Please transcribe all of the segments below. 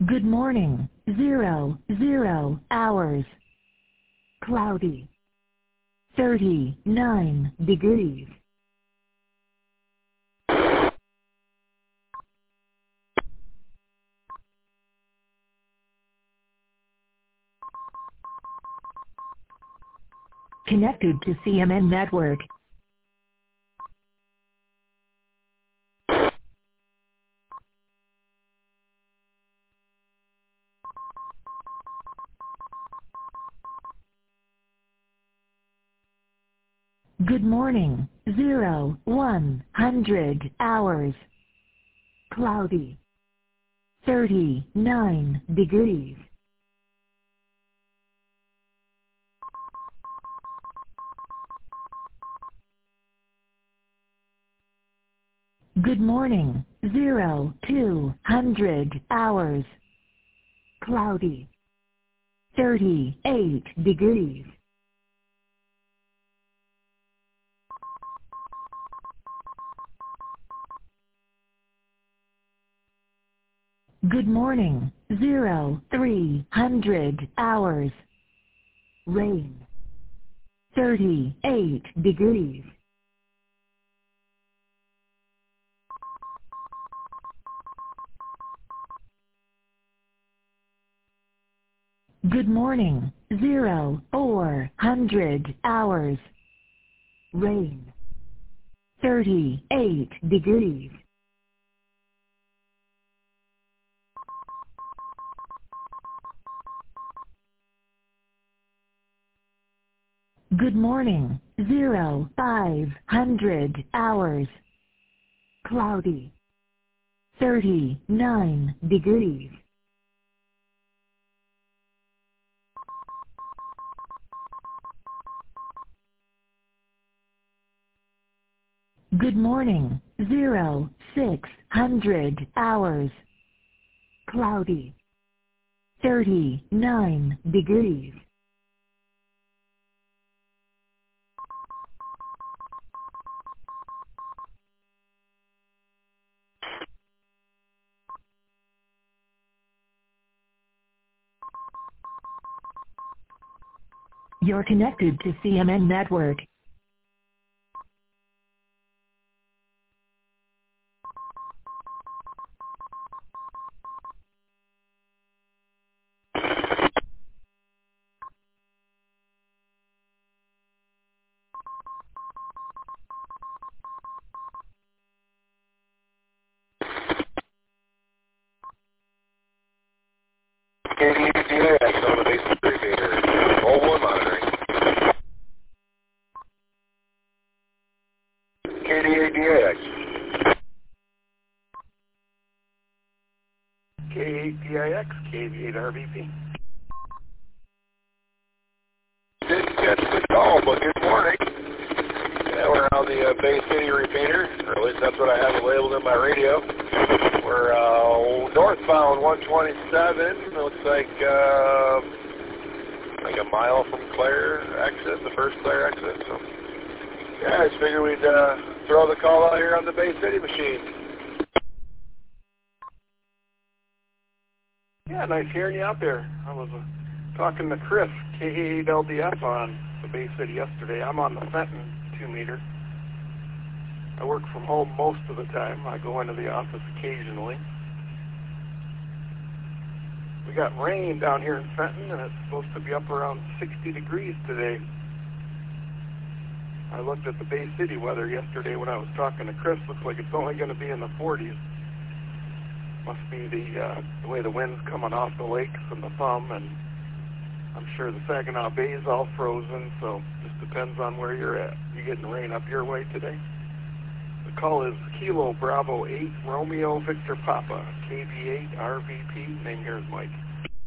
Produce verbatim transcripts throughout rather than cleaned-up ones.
Good morning. Zero, zero hours. Cloudy. thirty-nine degrees. Connected to C M N Network. Good morning. Zero, one hundred hours. Cloudy. thirty-nine degrees. Good morning. Zero, two hundred hours. Cloudy. thirty-eight degrees. Good morning. Zero, three hundred hours. Rain. thirty-eight degrees. Good morning. Zero, four hundred hours. Rain. thirty-eight degrees. Good morning. Zero, five hundred hours. Cloudy. thirty-nine degrees. Good morning. Zero, six hundred hours. Cloudy. thirty-nine degrees. You're connected to C M N Network. K D A G A X on the base of three meter. All one monitoring. K D A G A X. K eight D I X, K V eight R V P. Didn't catch the call, but good morning. Yeah, we're on the uh, Bay City repeater, or at least that's what I have it labeled in my radio. We're uh, northbound one twenty-seven. It looks like uh, like a mile from Claire exit, the first Claire exit. So yeah, I just figured we'd uh, throw the call out here on the Bay City machine. Yeah, nice hearing you out there. I was uh, talking to Chris, K eight L D F on the Bay City yesterday. I'm on the Fenton two meter. I work from home most of the time. I go into the office occasionally. We got rain down here in Fenton, and it's supposed to be up around sixty degrees today. I looked at the Bay City weather yesterday when I was talking to Chris. Looks like it's only going to be in the forties. Must be the, uh, the way the wind's coming off the lakes and the thumb, and I'm sure the Saginaw Bay is all frozen, so just depends on where you're at. You getting rain up your way today? The call is Kilo Bravo eight Romeo Victor Papa, K V eight R V P. Name here is Mike.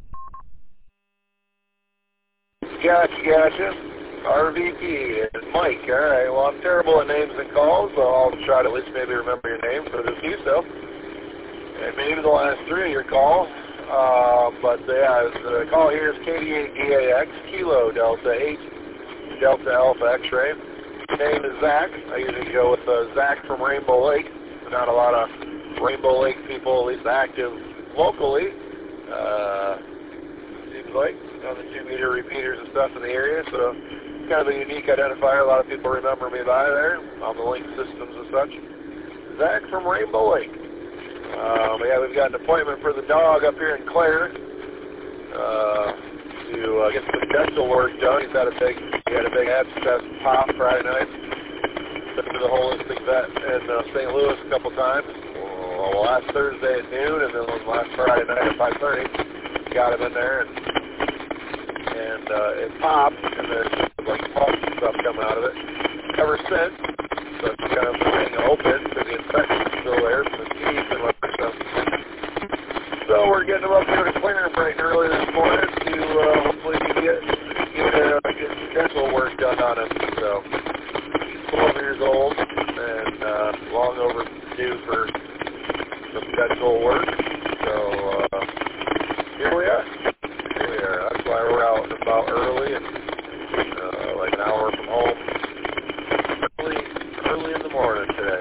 Gotcha, gotcha. R V P is Mike. All right, well, I'm terrible at names and calls, so I'll try to at least maybe remember your name, so just do so. And maybe the last three of your call. Uh, but uh, yeah, the call here is K D eight D A X, Kilo Delta eight, Delta Alpha X-ray. Name is Zach. I usually go with uh, Zach from Rainbow Lake. Not a lot of Rainbow Lake people, at least active locally. Uh, seems like on the two meter repeaters and stuff in the area, so kind of a unique identifier. A lot of people remember me by there on the link systems and such. Zach from Rainbow Lake. Um, yeah, we've got an appointment for the dog up here in Clare uh, to uh, get some dental work done. He's had a big, he had a big abscess pop Friday night. Been to the holistic vet in uh, Saint Louis a couple times. Well, last Thursday at noon, and then last Friday night at five thirty, got him in there, and and uh, it popped, and there's like pus and stuff coming out of it. Ever since, so it's kind of staying open because the infection's still there from the teeth and whatever stuff. So we're getting him up here to clearance bright and early this morning to uh, hopefully get get, uh, get some dental work done on him. So he's twelve years old and uh, long overdue for some dental work. So uh, here we are. Here we are. That's why we're out and about early and uh, like an hour from home. Early, early in the morning today.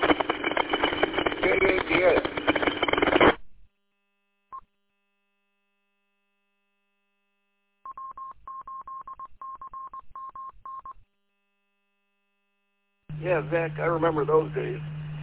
K A T A. Yeah, Zach, I remember those days.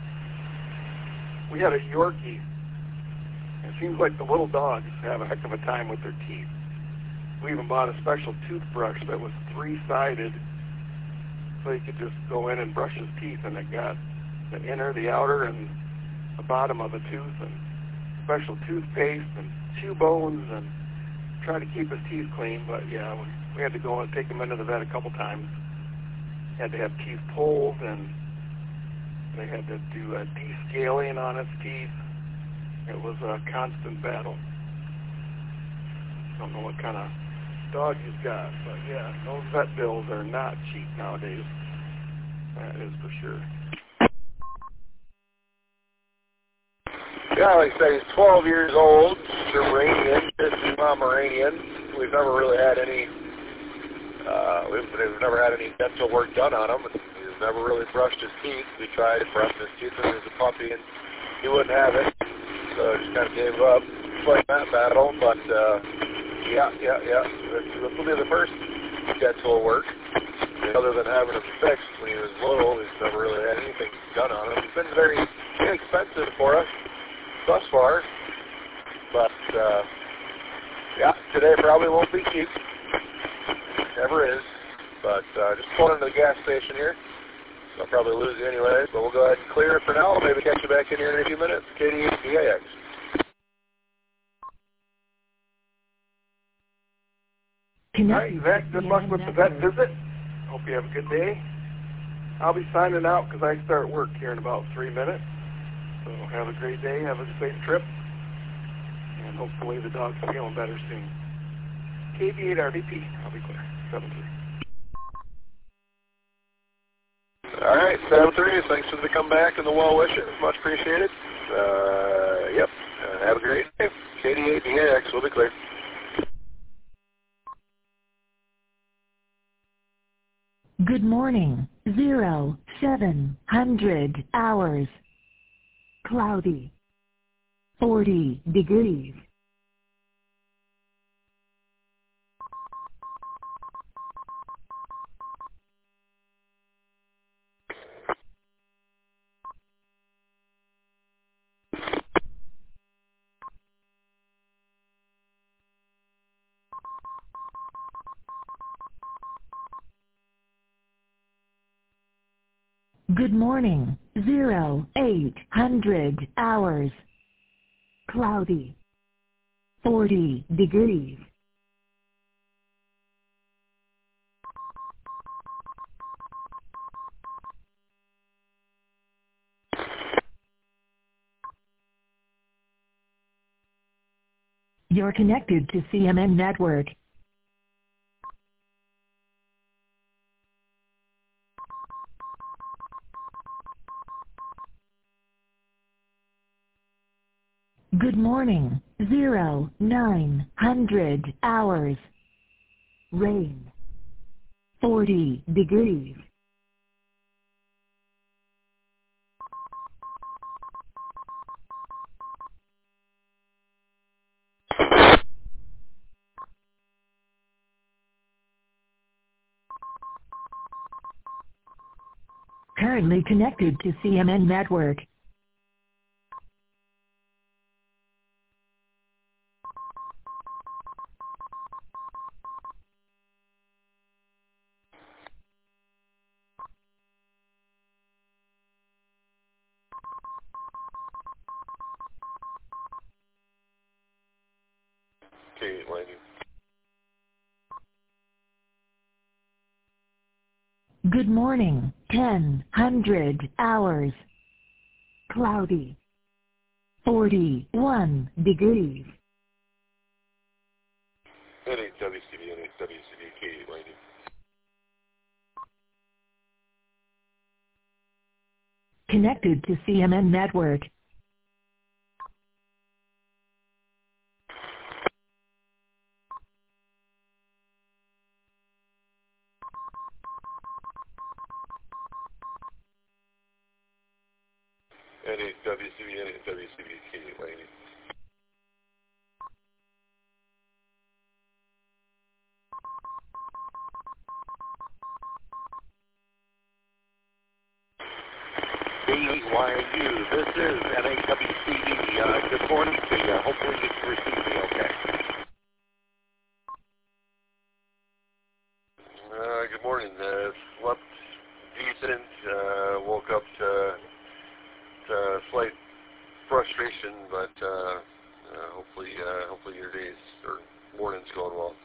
We had a Yorkie. It seems like the little dogs have a heck of a time with their teeth. We even bought a special toothbrush that was three-sided, so you could just go in and brush his teeth, and it got the inner, the outer, and the bottom of the tooth, and special toothpaste, and chew bones, and try to keep his teeth clean. But yeah, we, we had to go and take him into the vet a couple times. Had to have teeth pulled, and they had to do a descaling on his teeth. It was a constant battle. Don't know what kind of dog he's got, but yeah, those vet bills are not cheap nowadays. That is for sure. Yeah, like I say, he's twelve years old, Iranian, Disney Pomeranian. We've never really had any, uh, we've, we've never had any dental work done on him. He's never really brushed his teeth. We tried brushing his teeth when he was a puppy, and he wouldn't have it. So just kind of gave up playing that battle. But, uh, yeah, yeah, yeah. This, this will be the first dental work. Other than having him fixed when he was little, he's never really had anything done on him. It's been very inexpensive for us thus far. But, uh, yeah, today probably won't be cheap. Never is. But uh, just pulled into the gas station here. So I'll probably lose you anyways, but we'll go ahead and clear it for now. Maybe catch you back in here in a few minutes. K D eight D A X. All right, Zach, good luck with the vet visit. Hope you have a good day. I'll be signing out because I start work here in about three minutes. So have a great day. Have a safe trip. And hopefully the dog's feeling better soon. K B eight R D P. I'll be clear. seven three. All right, seven three. Thanks for the comeback and the well wishes. Much appreciated. Uh, yep. Uh, have a great day. K D eight D A X will be clear. Good morning. Zero, seven hundred hours. Cloudy. Forty degrees. Good morning. Zero, eight hundred hours. Cloudy. Forty degrees. You're connected to C M N Network. Good morning. Zero, nine hundred hours. Rain. Forty degrees. currently connected to C M N network. Okay, landing. Good morning, ten hundred hours. Cloudy. forty-one degrees. N eight W C B, N eight W C B, K eight landing. Connected to C M N network. N eight W C B, N eight W C B, K eight landing. K eight Y U, this is N eight W C B. Uh, good morning to you. Hopefully you can receive me okay. Uh, good morning. Uh, slept decent. Uh, woke up to, to slight frustration, but uh, uh, hopefully, uh, hopefully your days or morning's going well.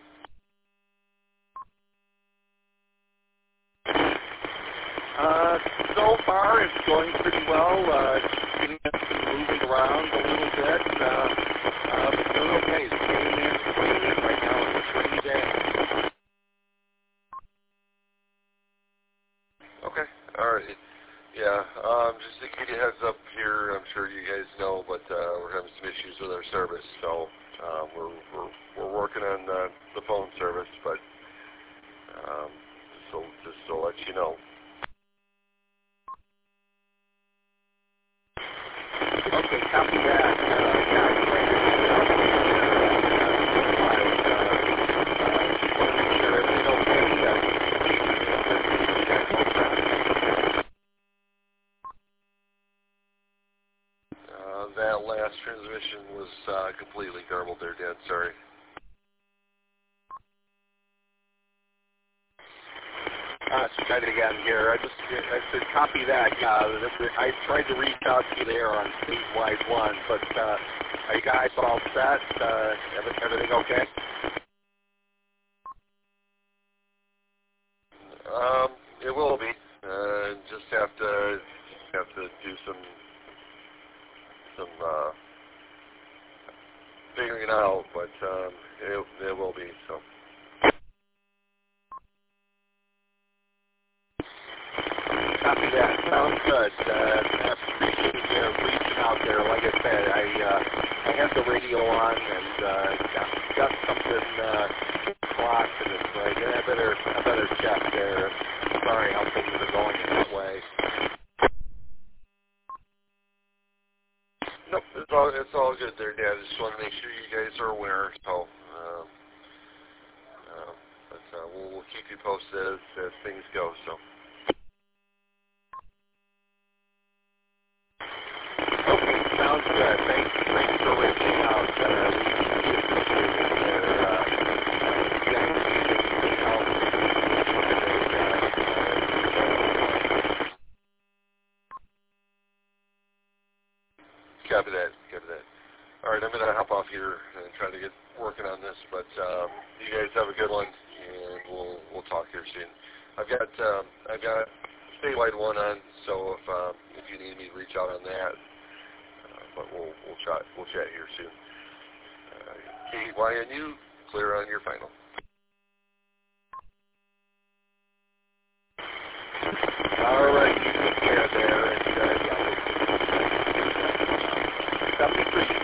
Uh, so far it's going pretty well. Uh, getting us moving around a little bit. Uh, uh, but doing okay. It's getting in, it's getting in right now. It's a rainy day. Okay. All right. Yeah. Um, just to give you a heads up here, I'm sure you guys know, but uh, we're having some issues with our service, so um, we're, we're we're working on uh, the phone service, but um, so just to let you know. Okay, copy that. Uh, yeah, I'm trying to reach out to you. Uh, that last transmission was uh, completely garbled there, Dan. Sorry. Uh, so try it again here. I just I said copy that. Uh, I tried to reach out to you there on statewide one, but uh, are you guys all set? Uh, everything okay? Um, it will be. Uh, just have to have to do some some uh, figuring it out, but um, it it will be. So. Copy that. Sounds good. Uh, I appreciate you reaching out there. Like I said, I uh, I had the radio on and uh, got, got something uh, clocked, and it's like I better I better check there. Sorry how things are going in that way. Nope, it's all it's all good there, Dad. I just want to make sure you guys are aware. So, um, uh, but uh, we'll we'll keep you posted as, as things go. So. Okay, sounds good. Thanks, thanks for reaching out. Uh, we appreciate it there. Uh, uh, yeah, anything else? Copy that. Copy that. All right, I'm going to hop off here and try to get working on this, but um, you guys have a good one, and we'll we'll talk here soon. I've got um, I've got statewide one on, so if um, if you need me to reach out on that, uh, but we'll we'll chat we'll chat here soon. Uh, K Y N U, clear on your final. All right, you take care there, and uh, yeah, something for you.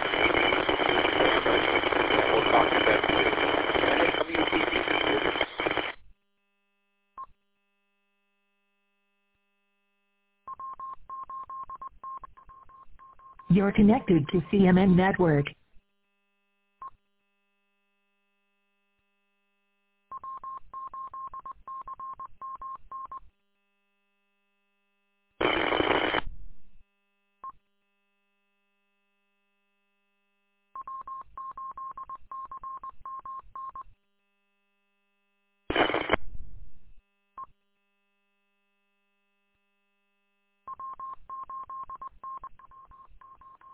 We'll talk to them soon. And then W T V. You're connected to C M N network.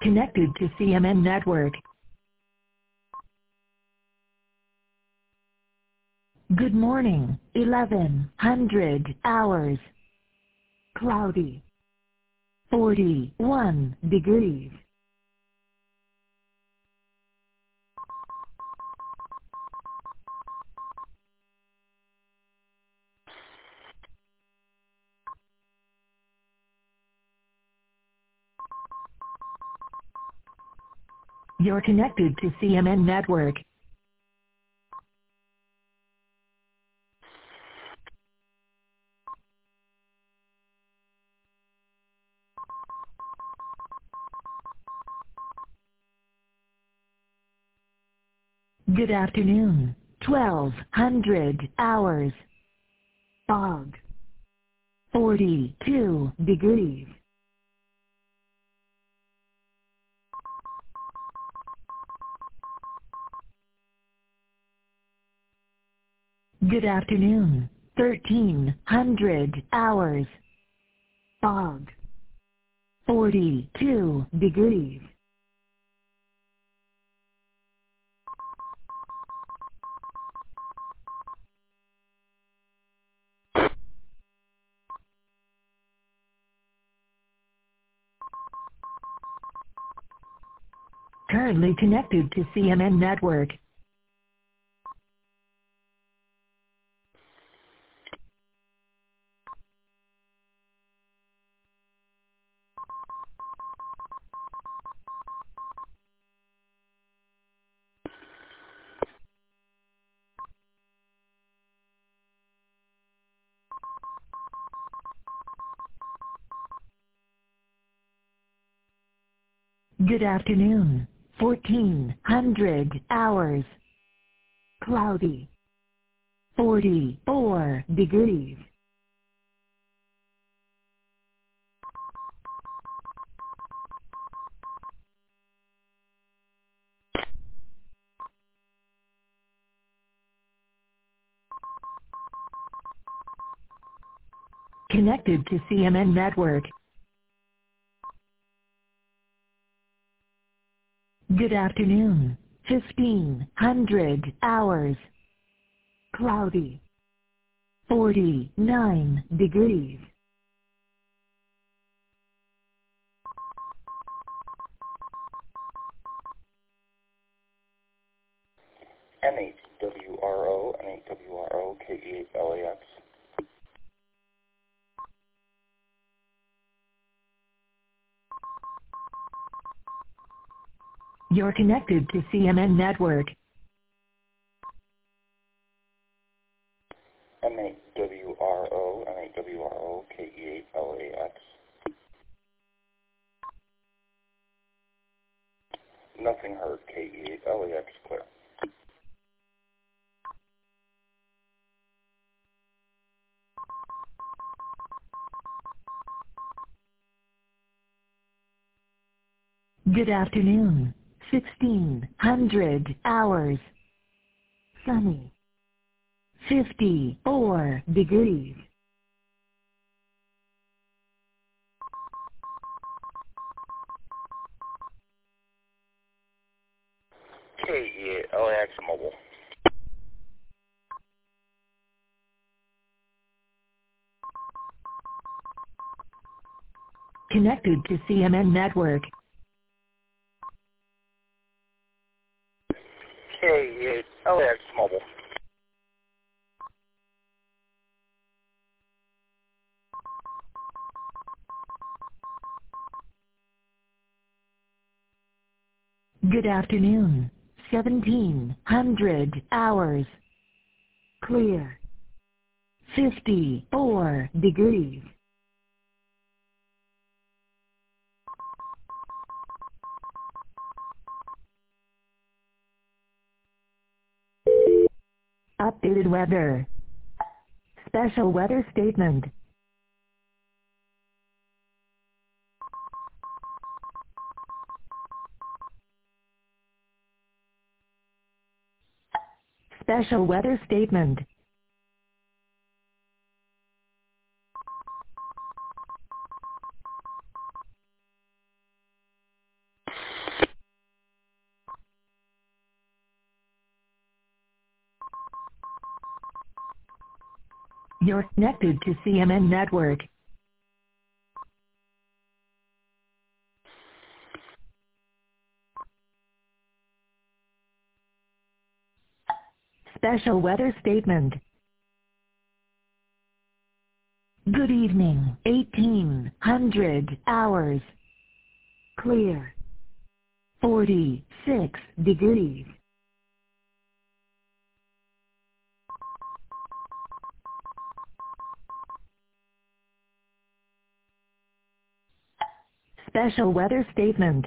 connected to C M N Network. Good morning, eleven hundred hours. Cloudy. forty-one degrees. You're connected to C M N Network. Good afternoon, twelve hundred hours. Fog. forty-two degrees. Good afternoon, thirteen hundred hours. Fog. forty-two degrees. Currently connected to C M N Network. Good afternoon, fourteen hundred hours. Cloudy. forty-four degrees. Connected to C M N Network. Good afternoon, fifteen hundred hours. Cloudy. forty-nine degrees. N eight W R O, N eight W R O, K E eight L A X. You're connected to C M N Network. N eight W R O, N eight W R O, K E eight L A X. Nothing heard, K E eight L A X clear. Good afternoon, sixteen hundred hours. Sunny. fifty-four degrees. K E eight L A X mobile. Connected to C M N Network. K E eight L A X mobile. Good afternoon, seventeen hundred hours. Clear. fifty-four degrees. Updated weather. Special weather statement. Special weather statement. You're connected to C M N Network. Special weather statement. Good evening, eighteen hundred hours. Clear. forty-six degrees. Special weather statement.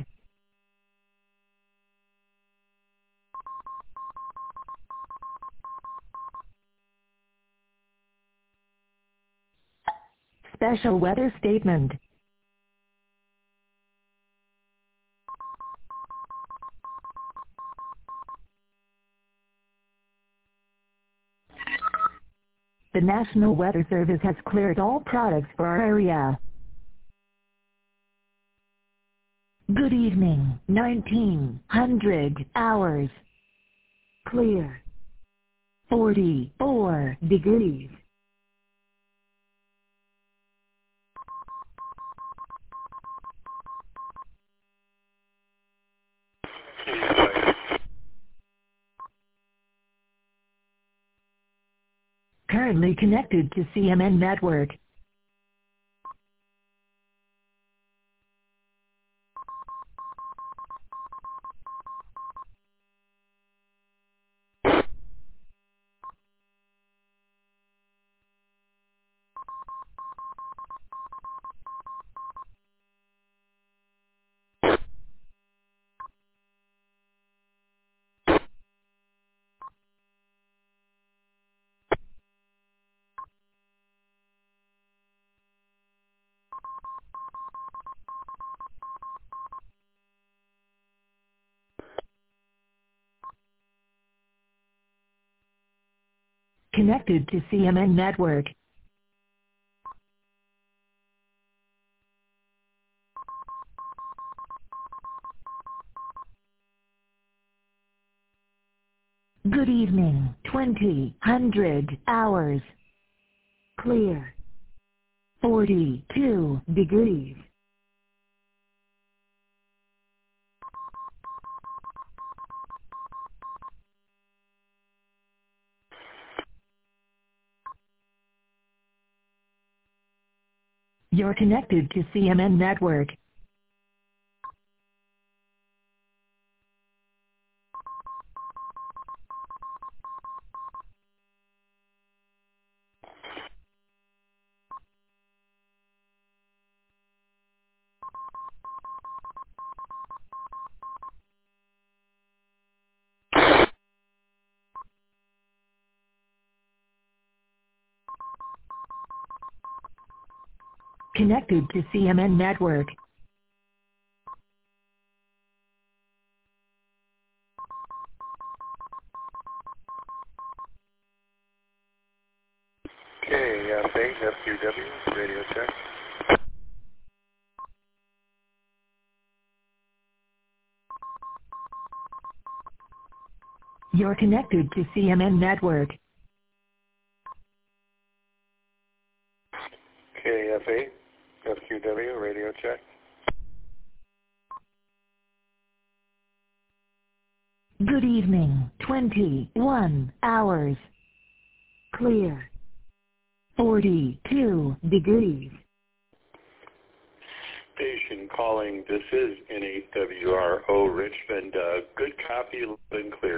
Special weather statement. The National Weather Service has cleared all products for our area. Good evening, nineteen hundred hours. Clear. forty-four degrees. Currently connected to C M N Network. Connected to C M N Network. Good evening, twenty hundred hours. Clear. forty-two degrees. You're connected to C M N Network. Connected to C M N Network. K F A F Q W, radio check. You're connected to C M N Network. K F A F Q W, radio check. Good evening, twenty-one hours. Clear. forty-two degrees. Station calling, this is N eight W R O Richmond. Uh, good copy, loud and clear.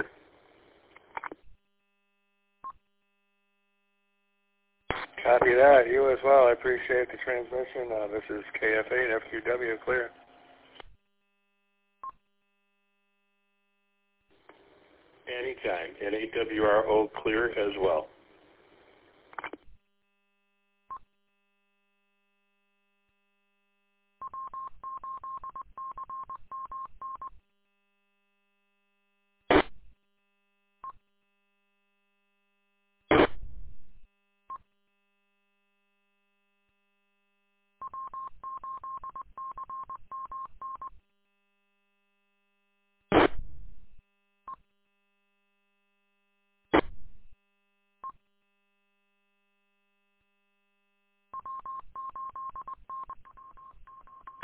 Copy that. You as well. I appreciate the transmission. Uh, this is K F A F Q W, clear. Anytime. N eight W R O, clear as well.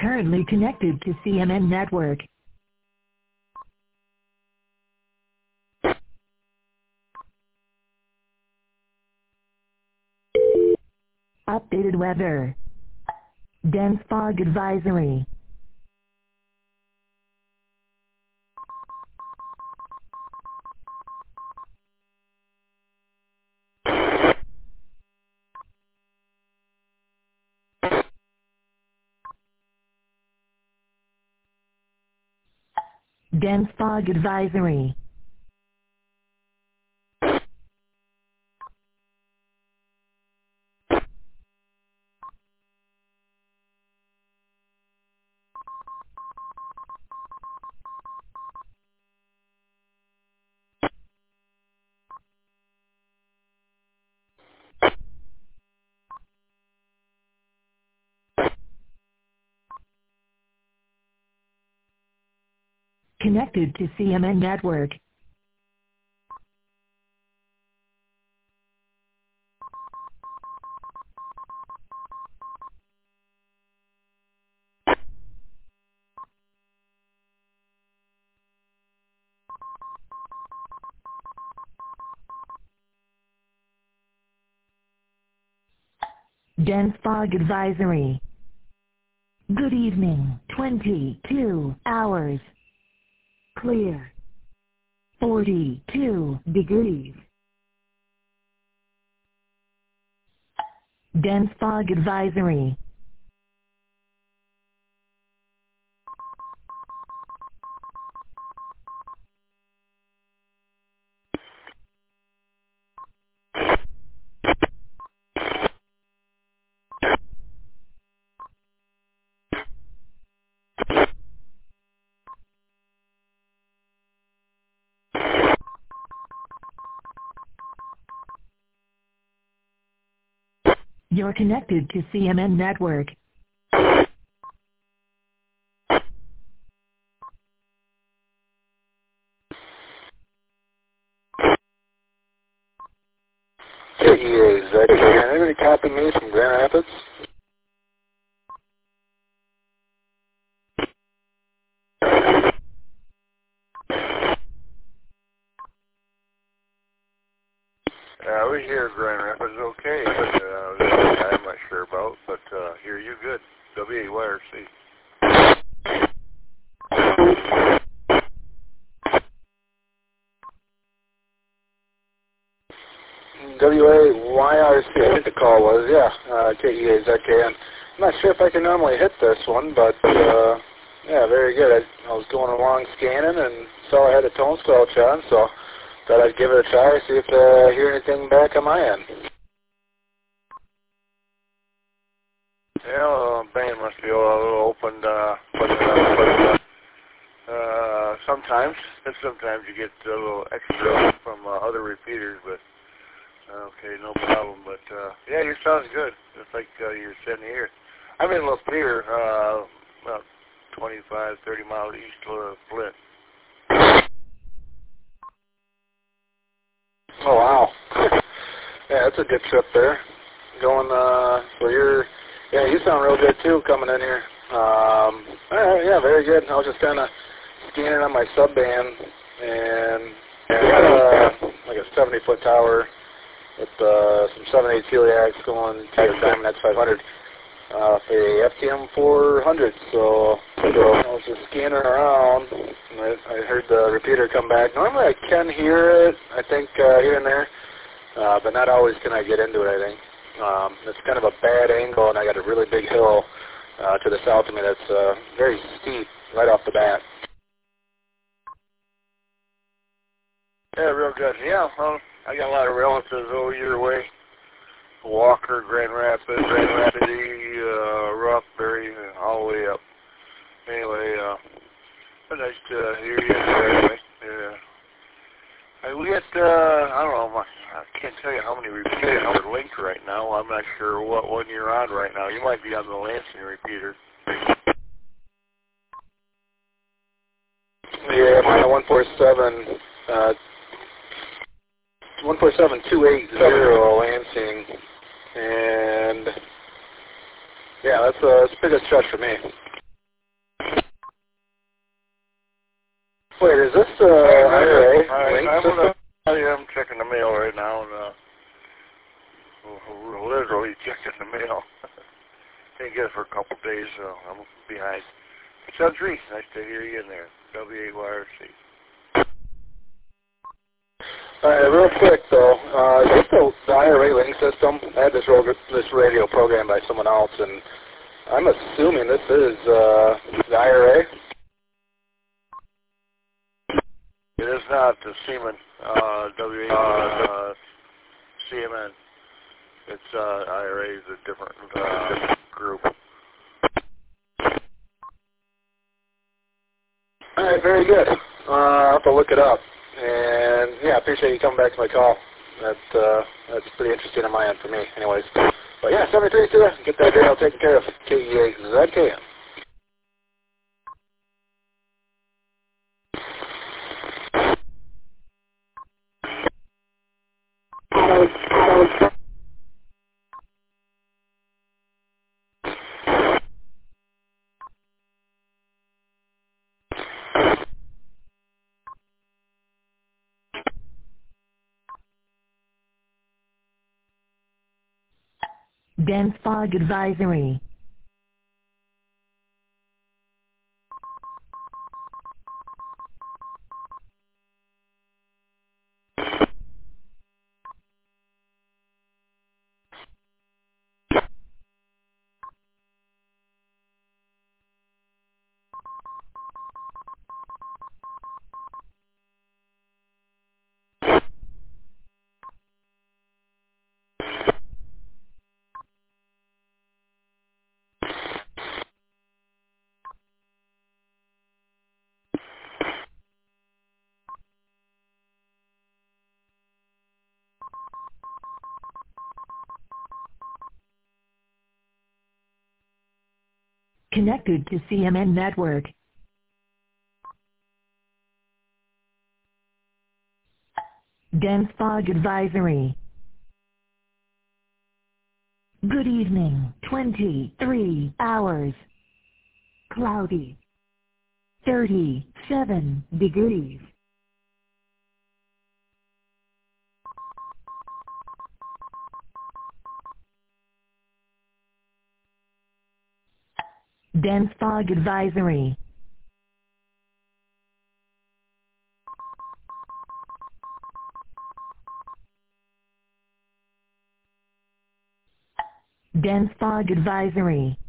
Currently connected to C M N network. Updated weather. Dense fog advisory. Dense fog advisory. Connected to C M N network. Dense fog advisory. Good evening. twenty-two hours. Clear. forty-two degrees. Dense fog advisory. You're connected to C M N network. K E A, is that can anybody copy me from Grand Rapids? Uh, we hear Grand Rapids okay, but uh, this I'm not sure about, but uh, hear you good. W A Y R C. W A Y R C, I think the call was, yeah, uh, K E A Z K N. I'm not sure if I can normally hit this one, but uh, yeah, very good. I, I was going along scanning and saw I had a tone squelch on, so thought I'd give it a try, see if I uh, hear anything back on my end. Yeah, uh, band must be a little opened, uh, but, uh, but uh, sometimes, and sometimes you get a little extra from uh, other repeaters, but okay, no problem. But uh, yeah, your sounds good. It's like uh, you're sitting here. I'm in Lapeer, uh, about twenty-five, thirty miles east of Flint. Oh wow! Yeah, that's a good trip there. Going, uh, so you're, yeah, you sound real good too coming in here. Um, all right, yeah, very good. I was just kind of scanning on my subband, and we got a like a seventy foot tower with uh, some seven eight celiacs going to the Diamond X five hundred, uh, a F T M four hundred. So, so I was just scanning around, and I, I heard the repeater come back. Normally I can hear it, I think, uh, here and there, uh, but not always can I get into it, I think. Um, it's kind of a bad angle, and I got a really big hill uh, to the south of me that's uh, very steep right off the bat. Yeah, real good. Yeah, well, I got a lot of relatives over your way. Walker, Grand Rapids, Grand Rapids, uh, Rothbury, all the way up. Anyway, uh, nice to hear you anyway. Yeah. I, we got, uh, I don't know, I can't tell you how many repeaters are linked right now. I'm not sure what one you're on right now. You might be on the Lansing repeater. Yeah, I'm on the one four seven, uh, one four seven two eight zero Lansing, and yeah, that's a, that's a pretty good stretch for me. Wait, is this uh, I R A I, link I'm, system? gonna, I am checking the mail right now, and uh, we're literally checking the mail. Didn't get it for a couple of days, so I'm behind. Sentry, nice to hear you in there. W A Y R C. All right, real quick though, uh, is this the, the I R A link system? I had this, ro this radio programmed by someone else, and I'm assuming this is uh, the I R A. It is not the Seaman, uh, W A uh, C M N. It's uh, I R A is a different, uh, different group. All right, very good. Uh, I'll have to look it up. And yeah, I appreciate you coming back to my call. That uh, that's pretty interesting on my end for me, anyways. But yeah, seventy-three two, get that radio taken care of. K E A Z K M. Dense fog advisory. Connected to C M N network. Dense fog advisory. Good evening. twenty-three hours. Cloudy. thirty-seven degrees. Dense fog advisory. Dense fog advisory.